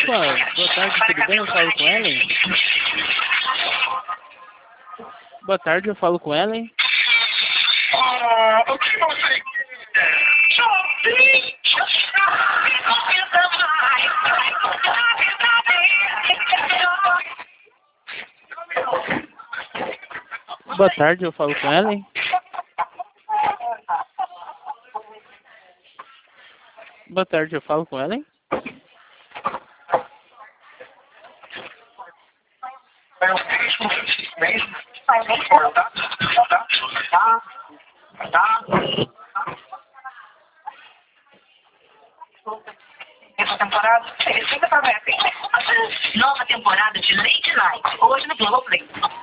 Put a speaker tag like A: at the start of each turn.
A: boa tarde, tudo bem? Eu falo com Ellen? Boa tarde, eu falo com Ellen.
B: O que você
A: Boa tarde, eu falo com Ellen. Boa tarde, eu falo com Ellen.
B: Essa temporada, nova temporada de Lady Night, hoje no Globoplay.